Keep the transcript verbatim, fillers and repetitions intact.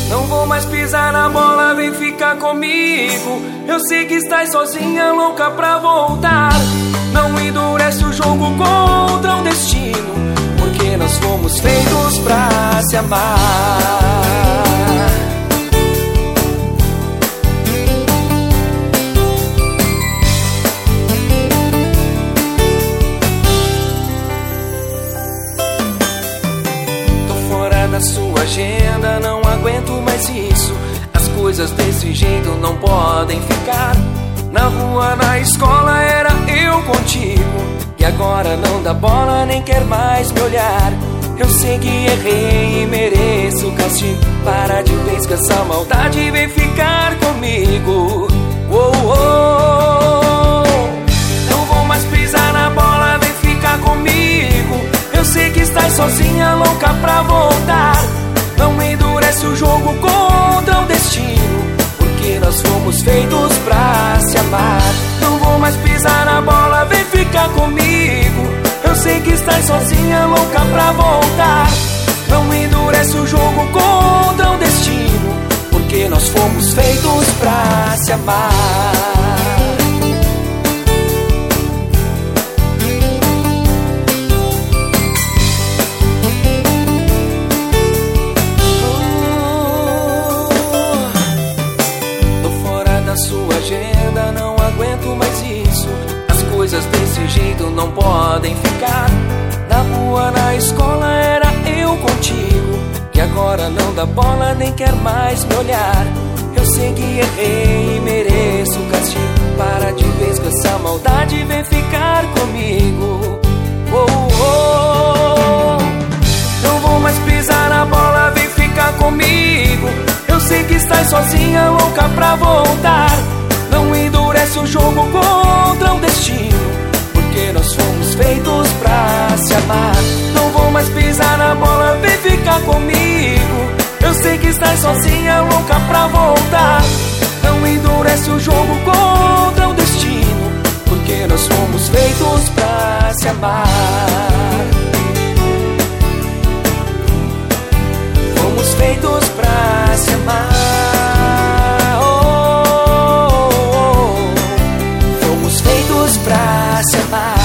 Não vou mais pisar na bola, vem ficar comigo. Eu sei que estás sozinha, louca pra voltar. Não endurece o jogo contra o destino, porque nós fomos feitos pra se amar. Na sua agenda, não aguento mais isso. As coisas desse jeito não podem ficar. Na rua, na escola, era eu contigo, e agora não dá bola, nem quer mais me olhar. Eu sei que errei e mereço castigo. Para de vez com essa maldade e vem ficar comigo. Oh, oh. Não vou mais pisar na bola, vem ficar comigo. Eu sei que estás sozinha, louca pra voltar. Não endurece o jogo contra o destino, porque nós fomos feitos pra se amar. Não vou mais pisar na bola, vem ficar comigo. Eu sei que estás sozinha, louca pra voltar. Não endurece o jogo contra o destino, porque nós fomos feitos pra se amar. Sua agenda, não aguento mais isso. As coisas desse jeito não podem ficar. Na rua, na escola, era eu contigo, e agora não dá bola, nem quer mais me olhar. Eu sei que errei e mereço castigo. Para de vez com essa maldade, vem ficar comigo. Oh, oh. Não vou mais pisar na bola, vem ficar comigo. Eu sei que estás sozinha, louca pra voltar. Não endurece o jogo contra o destino, porque nós fomos feitos pra se amar. Não vou mais pisar na bola, vem ficar comigo. Eu sei que estás sozinha, louca pra voltar. Não endurece o jogo contra o destino, porque nós fomos feitos pra se amar. Fomos feitos pra se amar. Oh, oh, oh. Fomos feitos pra se amar.